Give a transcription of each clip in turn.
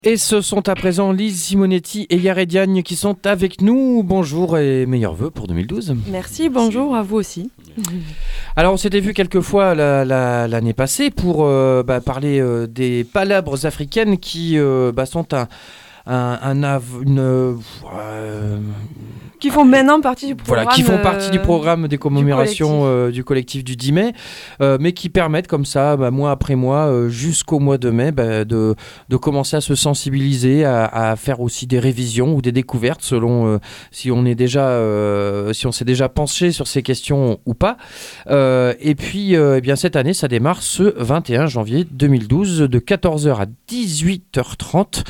Et ce sont à présent Lise Simonetti et Yared Diagne qui sont avec nous. Bonjour et meilleurs vœux pour 2012. Merci, bonjour à vous aussi. Alors on s'était vu quelques fois l'année passée pour parler des palabres africaines qui sont qui font maintenant partie du programme. Voilà, qui font partie du programme des commémorations du collectif du 10 mai, mais qui permettent comme ça, mois après mois, jusqu'au mois de mai, de commencer à se sensibiliser, à faire aussi des révisions ou des découvertes selon si on s'est déjà penché sur ces questions ou pas. Et puis, cette année, ça démarre ce 21 janvier 2012 de 14h à 18h30.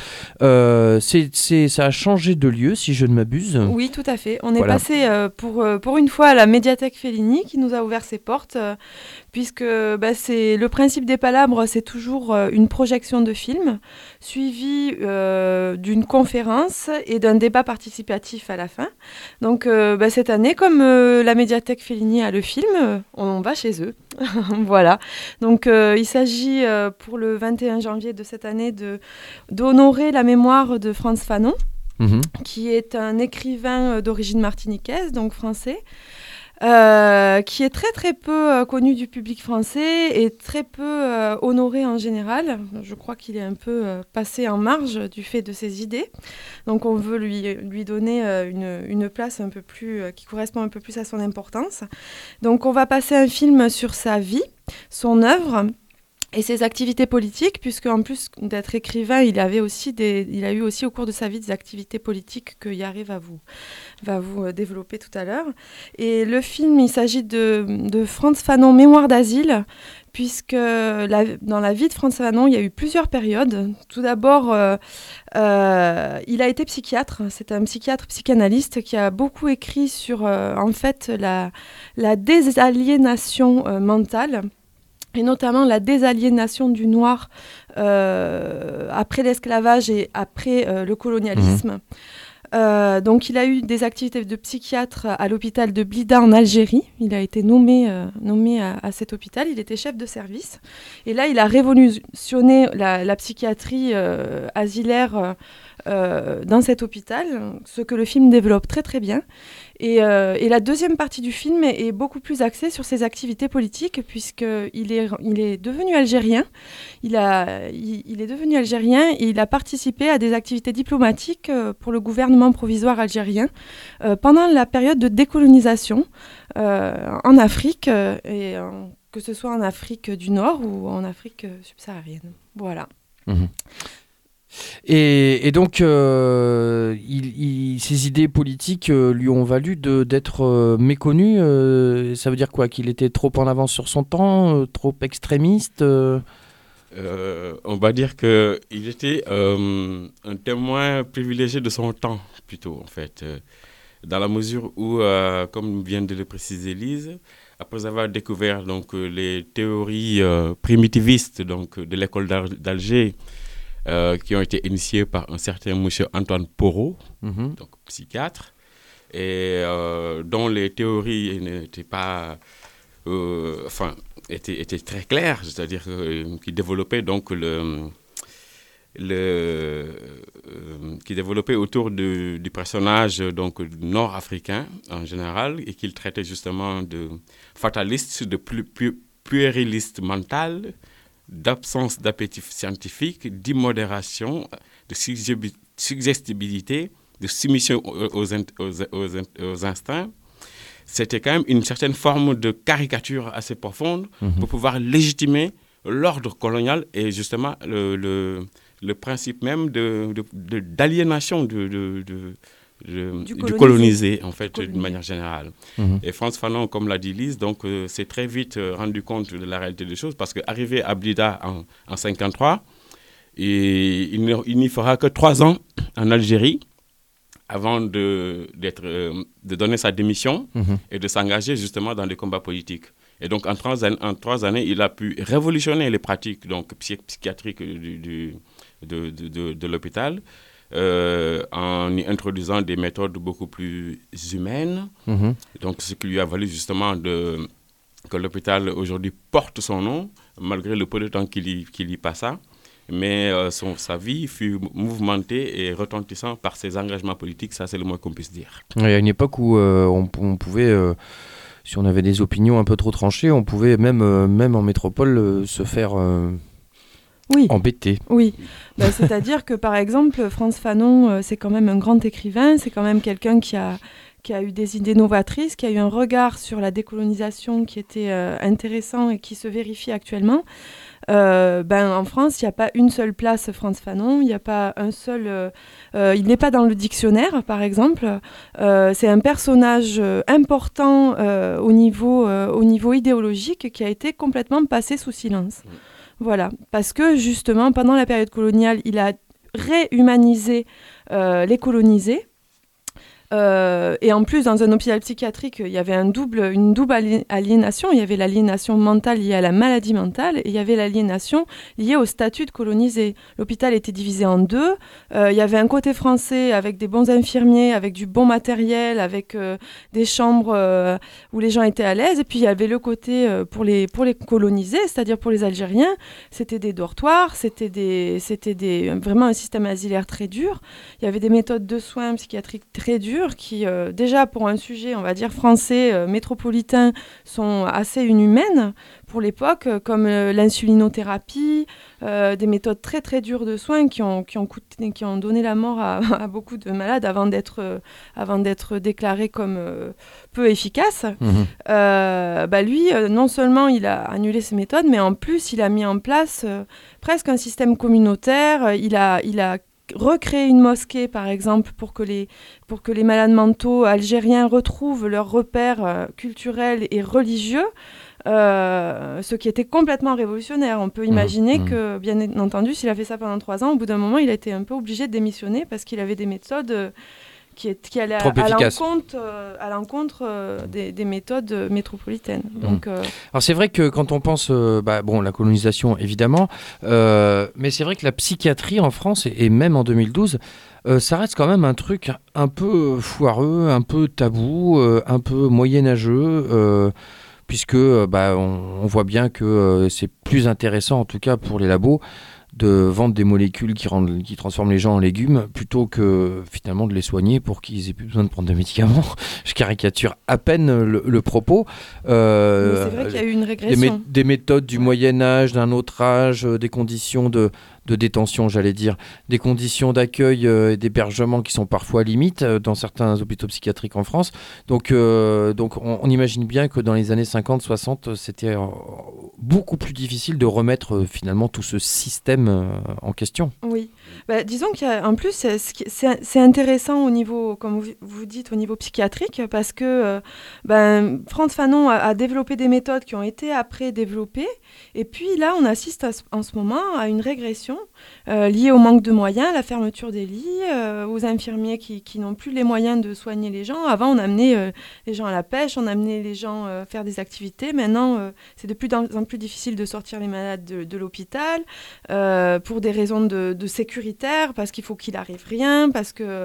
Ça a changé de lieu, si je ne m'abuse. Oui, tout à fait. On est passé pour une fois à la médiathèque Fellini qui nous a ouvert ses portes, puisque c'est le principe des palabres, c'est toujours une projection de film suivie d'une conférence et d'un débat participatif à la fin. Donc cette année, comme la médiathèque Fellini a le film, on va chez eux. Voilà. Donc il s'agit pour le 21 janvier de cette année d'honorer la mémoire de Frantz Fanon. Qui est un écrivain d'origine martiniquaise, donc français, qui est très très peu connu du public français et très peu honoré en général. Je crois qu'il est un peu passé en marge du fait de ses idées. Donc on veut lui donner une place un peu plus, qui correspond un peu plus à son importance. Donc on va passer un film sur sa vie, son œuvre et ses activités politiques, puisque en plus d'être écrivain, il a eu aussi au cours de sa vie des activités politiques que Yari va vous développer tout à l'heure. Et le film, il s'agit de Frantz Fanon, Mémoire d'asile, puisque dans la vie de Frantz Fanon, il y a eu plusieurs périodes. Tout d'abord, il a été psychiatre. C'est un psychiatre psychanalyste qui a beaucoup écrit sur la désaliénation mentale, et notamment la désaliénation du noir après l'esclavage et après le colonialisme. Donc il a eu des activités de psychiatre à l'hôpital de Blida en Algérie. Il a été nommé à cet hôpital. Il était chef de service. Et là, il a révolutionné la psychiatrie asilaire dans cet hôpital, ce que le film développe très très bien. Et la deuxième partie du film est beaucoup plus axée sur ses activités politiques, puisqu'il est devenu algérien. Il est devenu algérien et il a participé à des activités diplomatiques pour le gouvernement provisoire algérien pendant la période de décolonisation en Afrique, que ce soit en Afrique du Nord ou en Afrique subsaharienne. Voilà. Mmh. Et donc, ses idées politiques lui ont valu d'être méconnu. Ça veut dire quoi? Qu'il était trop en avance sur son temps, trop extrémiste On va dire qu'il était un témoin privilégié de son temps, plutôt, en fait. Dans la mesure où, comme vient de le préciser Lise, après avoir découvert donc, les théories primitivistes donc, de l'école d'Alger, qui ont été initiés par un certain monsieur Antoine Porot, donc psychiatre, et dont les théories n'étaient pas, étaient très claires, c'est-à-dire qui développaient donc qui développait autour du personnage donc nord-africain en général, et qu'il traitait justement de fataliste, de puériliste mental, d'absence d'appétit scientifique, d'immodération, de suggestibilité, de soumission aux instincts. C'était quand même une certaine forme de caricature assez profonde pour pouvoir légitimer l'ordre colonial et justement le principe même d'aliénation du colonisé, en fait, d'une manière générale. Et Frantz Fanon, comme l'a dit Lise, donc, s'est très vite rendu compte de la réalité des choses, parce qu'arrivé à Blida en 1953, il n'y fera que 3 ans en Algérie avant de donner sa démission et de s'engager justement dans les combats politiques. Et donc, en 3 années, il a pu révolutionner les pratiques donc, psychiatriques de l'hôpital, en y introduisant des méthodes beaucoup plus humaines. Donc, ce qui lui a valu justement que l'hôpital aujourd'hui porte son nom, malgré le peu de temps qu'il y passa. mais sa vie fut mouvementée et retentissante par ses engagements politiques, ça c'est le moins qu'on puisse dire. Il y a une époque où on pouvait, si on avait des opinions un peu trop tranchées, on pouvait même en métropole se faire embêter. Oui, c'est-à-dire que par exemple, Frantz Fanon, c'est quand même un grand écrivain, c'est quand même quelqu'un qui a eu des idées novatrices, qui a eu un regard sur la décolonisation qui était intéressant et qui se vérifie actuellement. En France, il n'y a pas une seule place Frantz Fanon, il n'y a pas un seul... il n'est pas dans le dictionnaire, par exemple. C'est un personnage important au niveau idéologique qui a été complètement passé sous silence. Voilà, parce que justement, pendant la période coloniale, il a réhumanisé les colonisés. Et en plus, dans un hôpital psychiatrique, il y avait une double aliénation. Il y avait l'aliénation mentale liée à la maladie mentale et il y avait l'aliénation liée au statut de colonisé. L'hôpital était divisé en deux. Il y avait un côté français avec des bons infirmiers, avec du bon matériel, avec des chambres où les gens étaient à l'aise. Et puis, il y avait le côté pour les colonisés, c'est-à-dire pour les Algériens. C'était des dortoirs, c'était vraiment un système asilaire très dur. Il y avait des méthodes de soins psychiatriques très dures qui, déjà pour un sujet, on va dire, français, métropolitain, sont assez inhumaines pour l'époque, comme l'insulinothérapie, des méthodes très très dures de soins qui ont donné la mort à beaucoup de malades avant d'être déclarés comme peu efficaces. Lui, non seulement il a annulé ces méthodes, mais en plus il a mis en place presque un système communautaire. Il a recréer une mosquée, par exemple, pour que les malades mentaux algériens retrouvent leurs repères culturels et religieux, ce qui était complètement révolutionnaire. On peut imaginer que, bien entendu, s'il a fait ça pendant 3 ans, au bout d'un moment, il a été un peu obligé de démissionner parce qu'il avait des méthodes qui allaient à l'encontre des méthodes métropolitaines. Donc, Alors c'est vrai que quand on pense, la colonisation évidemment, mais c'est vrai que la psychiatrie en France, et même en 2012, ça reste quand même un truc un peu foireux, un peu tabou, un peu moyenâgeux, puisque on voit bien que c'est plus intéressant, en tout cas pour les labos, de vendre des molécules qui transforment les gens en légumes plutôt que finalement de les soigner pour qu'ils aient plus besoin de prendre des médicaments. Je caricature à peine le propos. Mais c'est vrai qu'il y a eu une régression. Des méthodes du Moyen-Âge, d'un autre âge, des conditions de détention, j'allais dire, des conditions d'accueil et d'hébergement qui sont parfois limites dans certains hôpitaux psychiatriques en France. Donc on imagine bien que dans les années 50-60, c'était beaucoup plus difficile de remettre finalement tout ce système en question. Oui. Disons qu'en plus, c'est intéressant au niveau, comme vous dites, au niveau psychiatrique, parce que Frantz Fanon a développé des méthodes qui ont été après développées, et puis là, on assiste en ce moment à une régression liée au manque de moyens, à la fermeture des lits, aux infirmiers qui n'ont plus les moyens de soigner les gens. Avant, on amenait les gens à la pêche, on amenait les gens faire des activités. Maintenant, c'est de plus en plus difficile de sortir les malades de l'hôpital pour des raisons de sécuritaires, parce qu'il faut qu'il arrive rien, parce que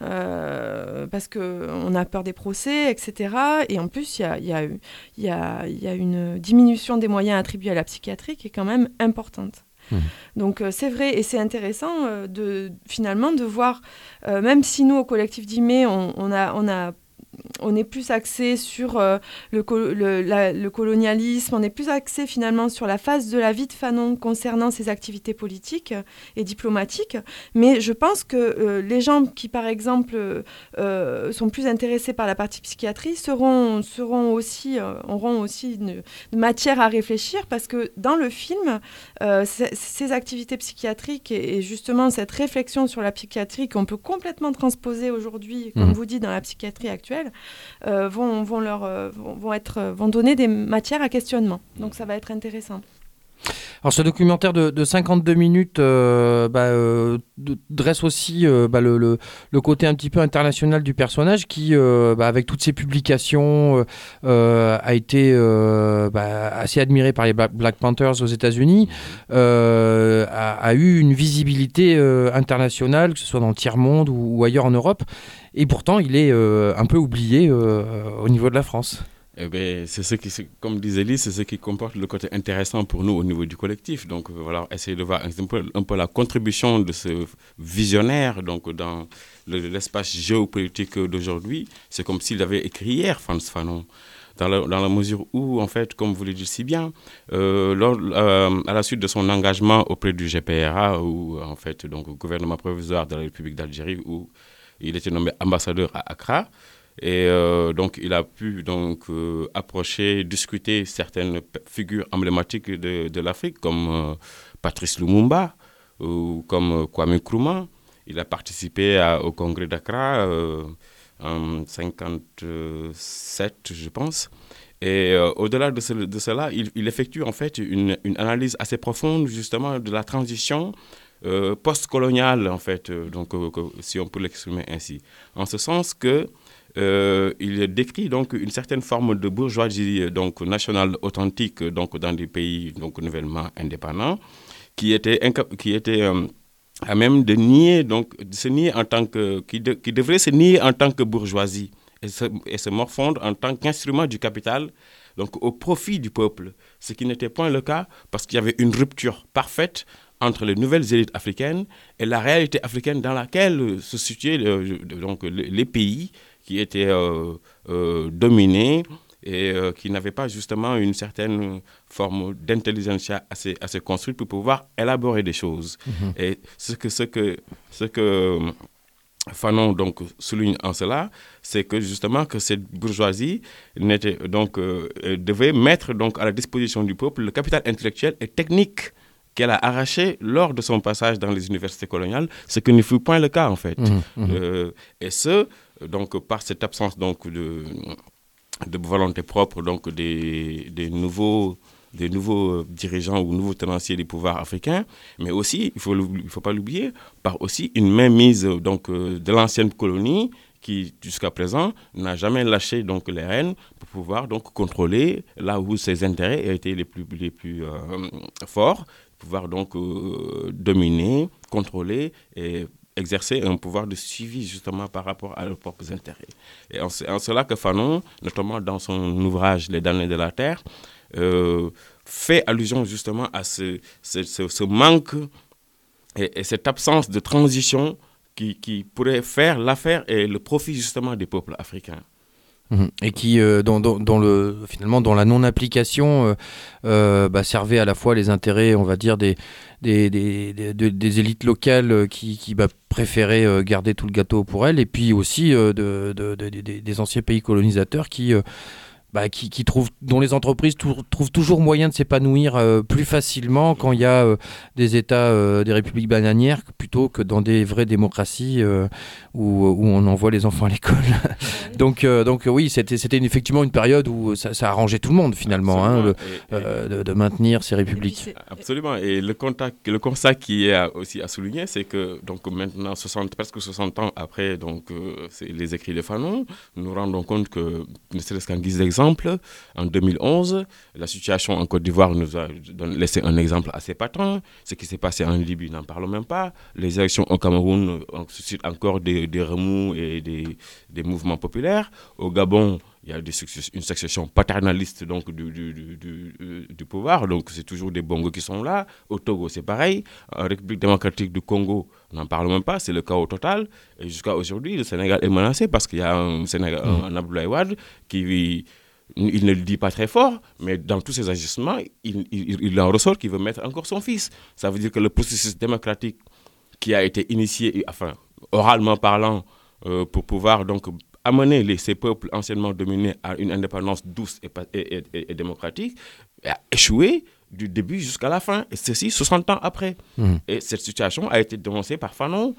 on a peur des procès, etc. Et en plus, il y a une diminution des moyens attribués à la psychiatrie qui est quand même importante. Donc c'est vrai et c'est intéressant finalement de voir, même si nous au collectif d'Imé on est plus axé sur le colonialisme, on est plus axé finalement sur la phase de la vie de Fanon concernant ses activités politiques et diplomatiques. Mais je pense que les gens qui, par exemple, sont plus intéressés par la partie psychiatrie auront aussi une matière à réfléchir, parce que dans le film, ces activités psychiatriques et justement cette réflexion sur la psychiatrie qu'on peut complètement transposer aujourd'hui, comme vous dites, dans la psychiatrie actuelle, vont donner des matières à questionnement. Donc ça va être intéressant. Alors ce documentaire de 52 minutes dresse aussi le côté un petit peu international du personnage qui, avec toutes ses publications, a été assez admiré par les Black Panthers aux États-Unis, a eu une visibilité internationale, que ce soit dans le tiers-monde ou ailleurs en Europe, et pourtant il est un peu oublié au niveau de la France. Eh bien, comme disait Lise, c'est ce qui comporte le côté intéressant pour nous au niveau du collectif. Donc voilà, essayer de voir un peu la contribution de ce visionnaire donc, dans l'espace géopolitique d'aujourd'hui. C'est comme s'il avait écrit hier, Frantz Fanon. Dans la mesure où, en fait, comme vous le dites si bien, à la suite de son engagement auprès du GPRA, ou en fait, donc, au gouvernement provisoire de la République d'Algérie, où il était nommé ambassadeur à Accra, et donc il a pu donc approcher, discuter certaines figures emblématiques de l'Afrique, comme Patrice Lumumba ou comme Kwame Nkrumah. Il a participé au congrès d'Accra en 1957, je pense. Et au-delà de cela, il effectue en fait une analyse assez profonde justement de la transition post-coloniale, en fait, donc, si on peut l'exprimer ainsi. En ce sens que il décrit donc une certaine forme de bourgeoisie donc nationale authentique donc dans des pays donc nouvellement indépendants qui était à même de nier donc de se nier en tant que qui devrait se nier en tant que bourgeoisie et se morfondre en tant qu'instrument du capital donc au profit du peuple, ce qui n'était point le cas parce qu'il y avait une rupture parfaite entre les nouvelles élites africaines et la réalité africaine dans laquelle se situaient donc les pays qui étaient dominés et qui n'avaient pas justement une certaine forme d'intelligentsia assez construite pour pouvoir élaborer des choses. Et ce que Fanon donc souligne en cela, c'est que justement que cette bourgeoisie devait mettre donc à la disposition du peuple le capital intellectuel et technique qu'elle a arraché lors de son passage dans les universités coloniales, ce qui ne fut point le cas en fait. Et ce, donc par cette absence donc de volonté propre donc des nouveaux dirigeants ou nouveaux tenanciers du pouvoir africain, mais aussi, il faut pas l'oublier, par aussi une mainmise donc de l'ancienne colonie qui jusqu'à présent n'a jamais lâché donc les rênes pour pouvoir donc contrôler là où ses intérêts étaient les plus forts, pouvoir donc dominer, contrôler et exercer un pouvoir de suivi justement par rapport à leurs propres intérêts. Et en cela que Fanon, notamment dans son ouvrage Les damnés de la terre, fait allusion justement à ce manque et cette absence de transition qui pourrait faire l'affaire et le profit justement des peuples africains. Et qui, finalement, dans la non-application, servait à la fois les intérêts, on va dire, des élites locales qui préféraient garder tout le gâteau pour elles, et puis aussi des anciens pays colonisateurs dont les entreprises trouvent toujours moyen de s'épanouir plus facilement quand il y a des États, des républiques bananières, plutôt que dans des vraies démocraties où on envoie les enfants à l'école. donc oui, c'était effectivement une période où ça arrangeait tout le monde finalement, de maintenir ces républiques. Absolument. Et le constat qui est aussi à souligner, c'est que donc maintenant, presque 60 ans après donc, les écrits de Fanon, nous nous rendons compte que, ne serait-ce qu'en guise d'exemple, en 2011, la situation en Côte d'Ivoire nous a laissé un exemple assez patent. Ce qui s'est passé en Libye, n'en parlons même pas. Les élections au Cameroun suscitent encore des remous et des mouvements populaires. Au Gabon, il y a une succession paternaliste donc, du pouvoir. Donc, c'est toujours des bongos qui sont là. Au Togo, c'est pareil. En République démocratique du Congo, n'en parlons même pas. C'est le chaos total. Et jusqu'à aujourd'hui, le Sénégal est menacé parce qu'il y a un Abdoulaye Wade qui... Il ne le dit pas très fort, mais dans tous ses agissements, il en ressort qu'il veut mettre encore son fils. Ça veut dire que le processus démocratique qui a été initié, enfin, oralement parlant, pour pouvoir donc amener ces peuples anciennement dominés à une indépendance douce et démocratique, a échoué du début jusqu'à la fin, et ceci 60 ans après. Et cette situation a été dénoncée par Fanon,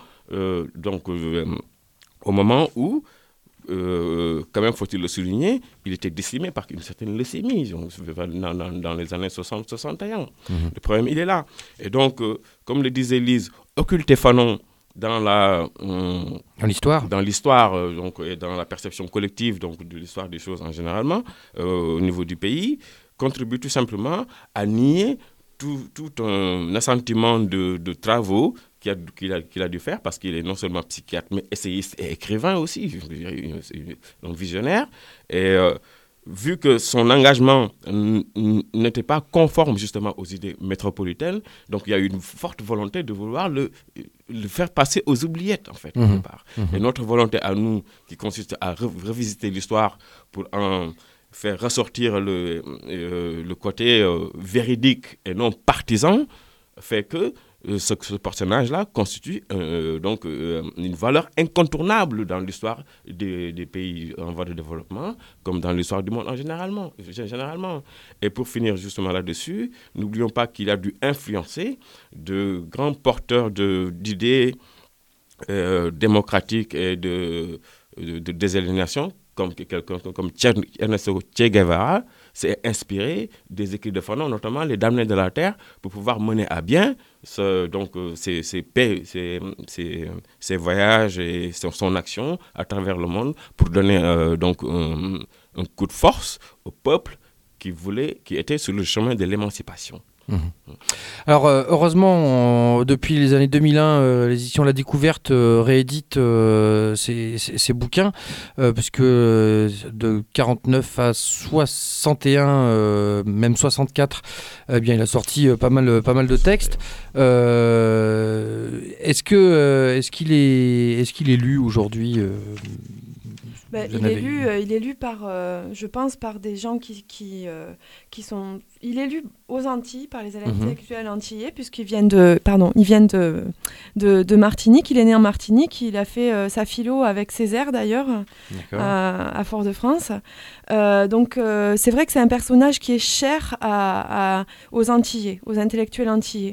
au moment où, quand même faut-il le souligner, il était décimé par une certaine leucémie dans les années 60-61. Le problème, il est là. Et donc, comme le disait Lise, occulter Fanon dans l'histoire, donc, et dans la perception collective donc, de l'histoire des choses en généralement, au niveau du pays, contribue tout simplement à nier tout un assentiment de travaux qu'il a dû faire, parce qu'il est non seulement psychiatre, mais essayiste et écrivain aussi, donc visionnaire. Et vu que son engagement n'était pas conforme justement aux idées métropolitaines, donc il y a eu une forte volonté de vouloir le faire passer aux oubliettes, en fait, quelque part. Et notre volonté à nous, qui consiste à revisiter l'histoire pour en faire ressortir le côté véridique et non partisan, fait que ce personnage-là constitue donc une valeur incontournable dans l'histoire des pays en voie de développement, comme dans l'histoire du monde généralement. Et pour finir justement là-dessus, n'oublions pas qu'il a dû influencer de grands porteurs d'idées démocratiques et de désaliénation, comme quelqu'un comme Ernesto Che Guevara s'est inspiré des écrits de Fanon, notamment les Damnés de la Terre, pour pouvoir mener à bien ces voyages et son action à travers le monde pour donner donc un coup de force au peuple qui était sur le chemin de l'émancipation. Alors heureusement, depuis les années 2001, les éditions La Découverte rééditent ces bouquins, puisque de 49 à 61, même 64, eh bien, il a sorti pas mal de textes. Est-ce qu'il est lu aujourd'hui il est lu par, je pense, par des gens qui sont... Il est lu aux Antilles, par les intellectuels antillais, puisqu'ils viennent de Martinique. Il est né en Martinique. Il a fait sa philo avec Césaire, d'ailleurs, à Fort-de-France. Donc, c'est vrai que c'est un personnage qui est cher aux Antillais, aux intellectuels antillais.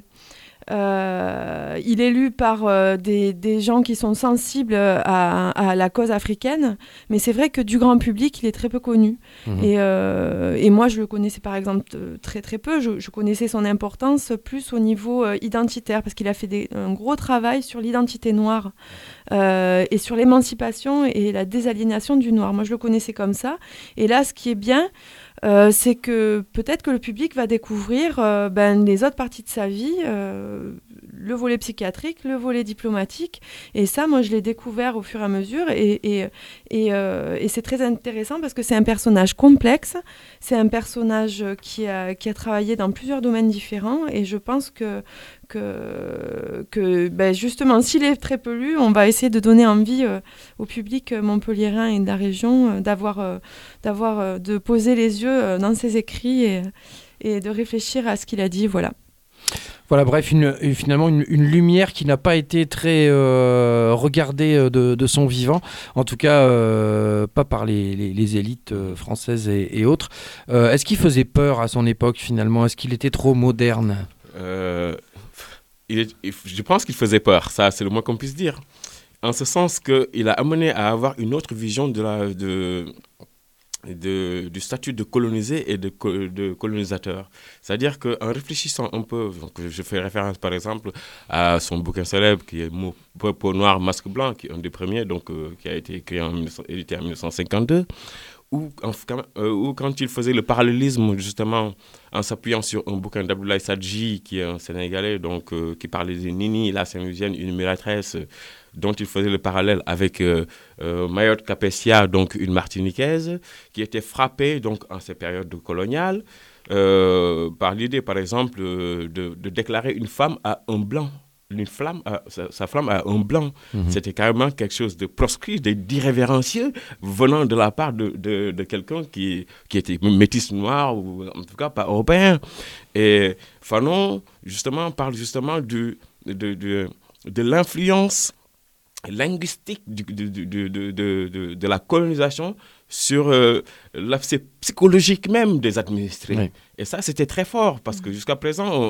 Il est lu par des gens qui sont sensibles à la cause africaine, mais c'est vrai que du grand public, il est très peu connu. Et moi, je le connaissais par exemple très très peu. Je connaissais son importance plus au niveau identitaire, parce qu'il a fait un gros travail sur l'identité noire et sur l'émancipation et la désaliénation du noir. Moi, je le connaissais comme ça. Et là, ce qui est bien, c'est que peut-être que le public va découvrir les autres parties de sa vie, le volet psychiatrique, le volet diplomatique. Et ça, moi, je l'ai découvert au fur et à mesure. Et c'est très intéressant parce que c'est un personnage complexe. C'est un personnage qui a travaillé dans plusieurs domaines différents. Et je pense que justement, s'il est très peu lu, on va essayer de donner envie au public montpelliérain et de la région de poser les yeux dans ses écrits et de réfléchir à ce qu'il a dit, voilà. Voilà, bref, finalement une lumière qui n'a pas été très regardée de son vivant, en tout cas pas par les élites françaises et autres. Est-ce qu'il faisait peur à son époque finalement ? Est-ce qu'il était trop moderne ? Je pense qu'il faisait peur, ça c'est le moins qu'on puisse dire. En ce sens qu'il a amené à avoir une autre vision du statut de colonisé et de colonisateur. C'est-à-dire qu'en réfléchissant un peu, donc je fais référence par exemple à son bouquin célèbre qui est Peau noire, masque blanc, qui est un des premiers, donc, qui a été écrit édité en 1952, ou quand il faisait le parallélisme justement en s'appuyant sur un bouquin d'Abdoulaye Sadji, qui est un Sénégalais, donc, qui parlait de Nini, la Saint-Louisienne, une migratrice, dont il faisait le parallèle avec Mayotte Capessia, donc une Martiniquaise, qui était frappée donc, en ces périodes coloniales par l'idée, par exemple, de déclarer une femme à un blanc. Sa flamme à un blanc. C'était carrément quelque chose de proscrit, d'irrévérencieux, venant de la part de quelqu'un qui était métis noir, ou en tout cas pas européen. Et Fanon, justement, parle justement de l'influence linguistique de la colonisation sur l'aspect psychologique même des administrés. Oui. Et ça, c'était très fort, parce que jusqu'à présent,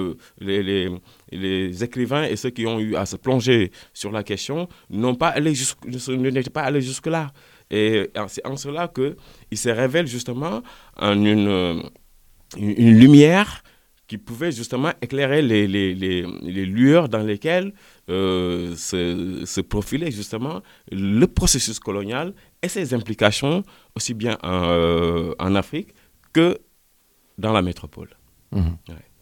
les écrivains et ceux qui ont eu à se plonger sur la question n'étaient pas allés jusque-là. Et c'est en cela qu'il se révèle justement en une lumière qui pouvait justement éclairer les lueurs dans lesquelles se profilait justement le processus colonial et ses implications aussi bien en Afrique que dans la métropole. Ouais.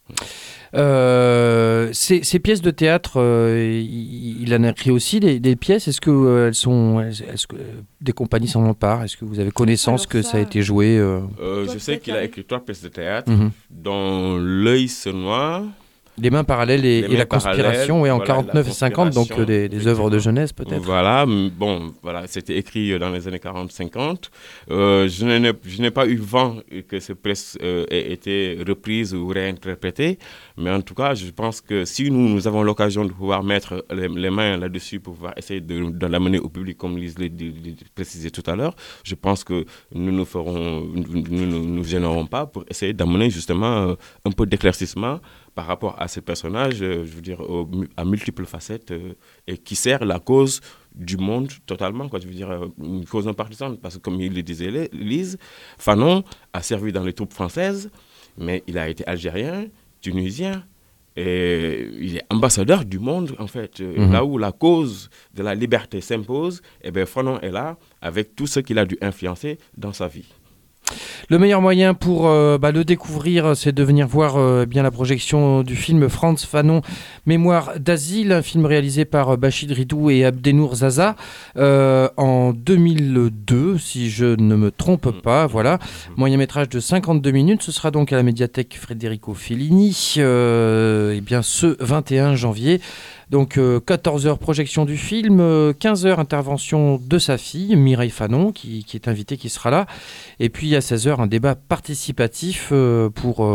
Ces pièces de théâtre, il en a écrit aussi des pièces. Est-ce que des compagnies s'en emparent? Est-ce que vous avez connaissance que ça a été joué Je sais qu'il a écrit 3 pièces de théâtre, dont L'œil se noie. Les mains parallèles et la conspiration, en 49 et 50, donc des œuvres de jeunesse peut-être. Voilà, c'était écrit dans les années 40-50. Je n'ai pas eu vent que ces pièces aient été reprises ou réinterprétées, mais en tout cas, je pense que si nous avons l'occasion de pouvoir mettre les mains là-dessus pour pouvoir essayer de l'amener au public, comme Lise l'a précisé tout à l'heure, je pense que nous nous gênerons pas pour essayer d'amener justement un peu d'éclaircissement par rapport à ces personnages, je veux dire, à multiples facettes, et qui sert la cause du monde totalement, quoi. Je veux dire, une cause non partisane, parce que comme il le disait Lise, Fanon a servi dans les troupes françaises, mais il a été algérien, tunisien, et il est ambassadeur du monde, en fait. Là où la cause de la liberté s'impose, Fanon est là, avec tout ce qu'il a dû influencer dans sa vie. Le meilleur moyen pour le découvrir, c'est de venir voir bien la projection du film Frantz Fanon, Mémoire d'asile, un film réalisé par Bachid Ridou et Abdenour Zaza en 2002, si je ne me trompe pas. Voilà, moyen métrage de 52 minutes. Ce sera donc à la médiathèque Federico Fellini, ce 21 janvier. Donc 14h projection du film, 15h intervention de sa fille, Mireille Fanon, qui est invitée, qui sera là. Et puis à 16h, un débat participatif pour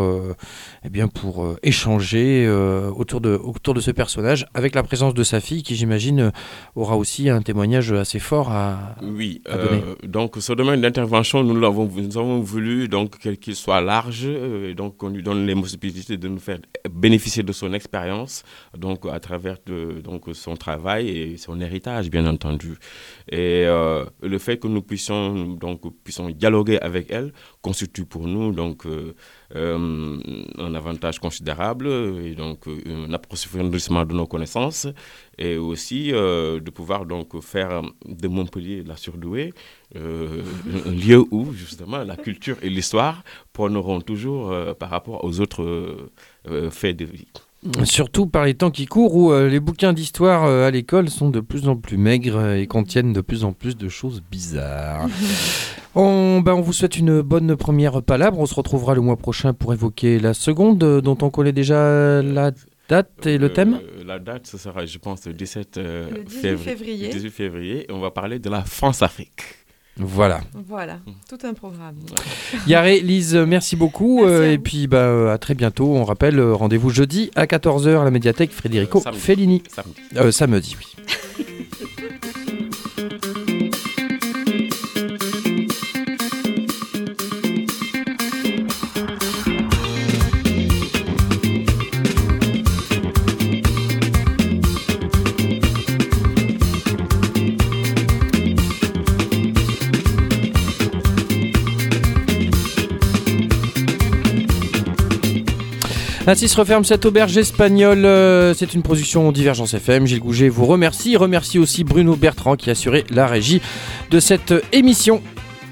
échanger autour de ce personnage, avec la présence de sa fille, qui j'imagine aura aussi un témoignage assez fort à donner. Donc ce domaine d'intervention, nous avons voulu donc qu'il soit large, et donc qu'on lui donne les possibilités de nous faire bénéficier de son expérience, donc à travers donc son travail et son héritage, bien entendu. Et le fait que nous puissions dialoguer avec elle constitue pour nous donc un avantage considérable, et donc un approfondissement de nos connaissances, et aussi de pouvoir donc faire de Montpellier la Surdouée un lieu où justement la culture et l'histoire prôneront toujours par rapport aux autres faits de vie. Surtout par les temps qui courent, où les bouquins d'histoire à l'école sont de plus en plus maigres et contiennent de plus en plus de choses bizarres. On vous souhaite une bonne première palabre. On se retrouvera le mois prochain pour évoquer la seconde, dont on connaît déjà la date et le thème. La date, ce sera, je pense, le 18 février. 18 février. Et on va parler de la France-Afrique. Voilà, tout un programme. Yaré, Lise, merci beaucoup. Et puis à très bientôt. On rappelle, rendez-vous jeudi à 14h à la médiathèque Federico Fellini. Samedi, oui. Ainsi se referme cette auberge espagnole. C'est une production Divergence FM. Gilles Gouget vous remercie. Remercie aussi Bruno Bertrand qui a assuré la régie de cette émission.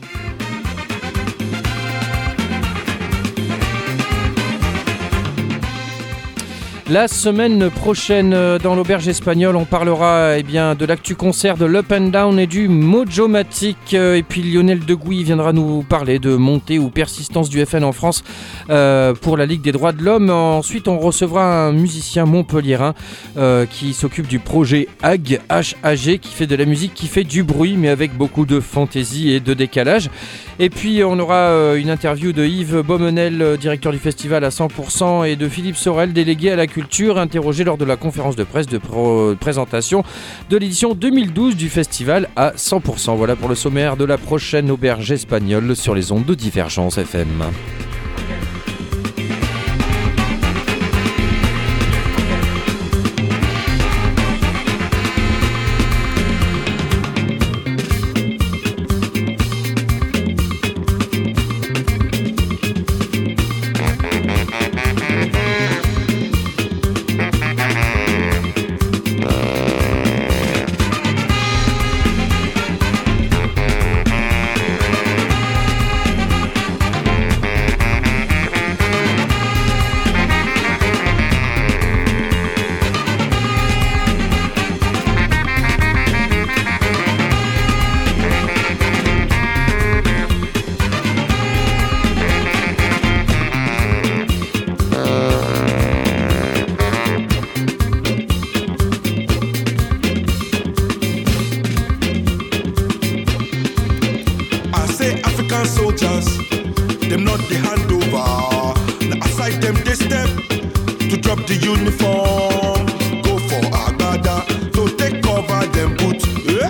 La semaine prochaine, dans l'auberge espagnole, on parlera de l'actu concert de l'Up and Down et du Mojomatic. Et puis Lionel Degouy viendra nous parler de montée ou persistance du FN en France pour la Ligue des droits de l'homme. Ensuite, on recevra un musicien montpelliérain qui s'occupe du projet HAG, H-A-G, qui fait de la musique, qui fait du bruit, mais avec beaucoup de fantaisie et de décalage. Et puis, on aura une interview de Yves Beaumenel, directeur du festival à 100%, et de Philippe Sorel, délégué à la culture, interrogé lors de la conférence de presse de présentation de l'édition 2012 du festival à 100%. Voilà pour le sommaire de la prochaine auberge espagnole sur les ondes de Divergence FM. soldiers, them not the handover. Now aside them they step to drop the uniform. Go for Agbada to take cover them boots. Yeah?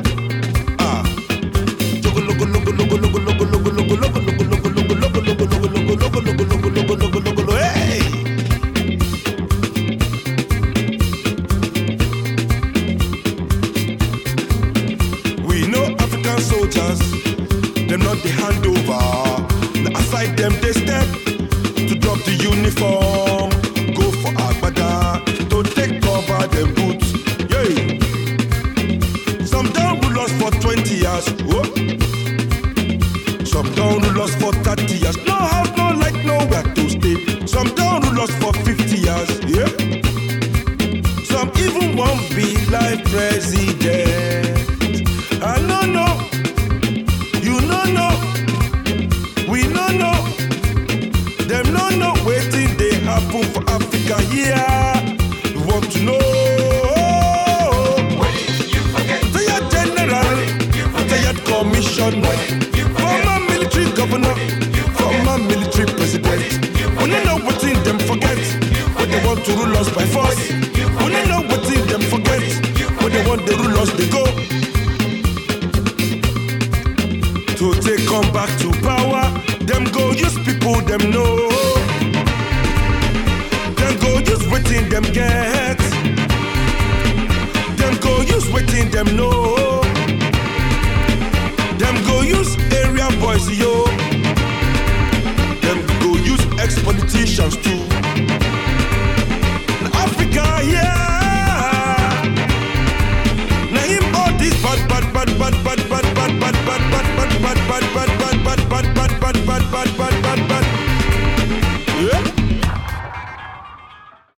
We know African soldiers, them not the handover. Now aside them they step to drop the uniform. Go for Agbada to take cover them boots. Yeah. Some down rule us for 20 years. Whoa. Some down rule us for 30 years. No house, no light, nowhere to stay. Some down rule us for 50 years. Yeah. Some even won't be like president. I no know. You no know. We no know. Them no know waiting they happen for Africa. Yeah. You want to know? Retired general, retired commissioner, former military governor, former military president. We don't know what in them forget, but they want to rule us by force. We don't know what in them forget, but they want to rule us they go. To take come back to power, them go use people them know. Them go use waiting them get. Them go use waiting them know.